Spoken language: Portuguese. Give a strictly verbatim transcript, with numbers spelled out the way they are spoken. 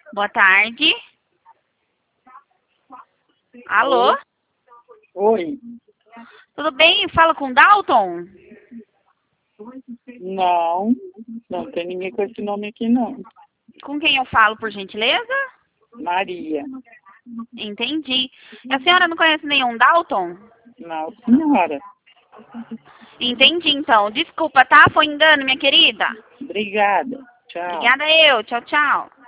Boa tarde. Alô? Oi. Tudo bem? Fala com o Dalton? Não, não tem ninguém com esse nome aqui, não. Com quem eu falo, por gentileza? Maria. Entendi. A senhora não conhece nenhum Dalton? Não, senhora. Entendi, então. Desculpa, tá? Foi engano, minha querida. Obrigada. Tchau. Obrigada eu. Tchau, tchau.